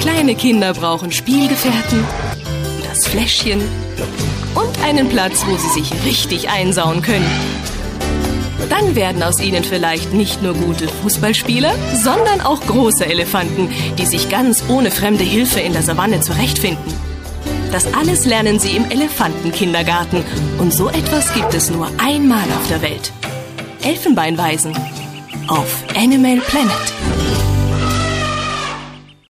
Kleine Kinder brauchen Spielgefährten, das Fläschchen und einen Platz, wo sie sich richtig einsauen können. Dann werden aus ihnen vielleicht nicht nur gute Fußballspieler, sondern auch große Elefanten, die sich ganz ohne fremde Hilfe in der Savanne zurechtfinden. Das alles lernen sie im Elefantenkindergarten. Und so etwas gibt es nur einmal auf der Welt. Elfenbeinweisen auf Animal Planet.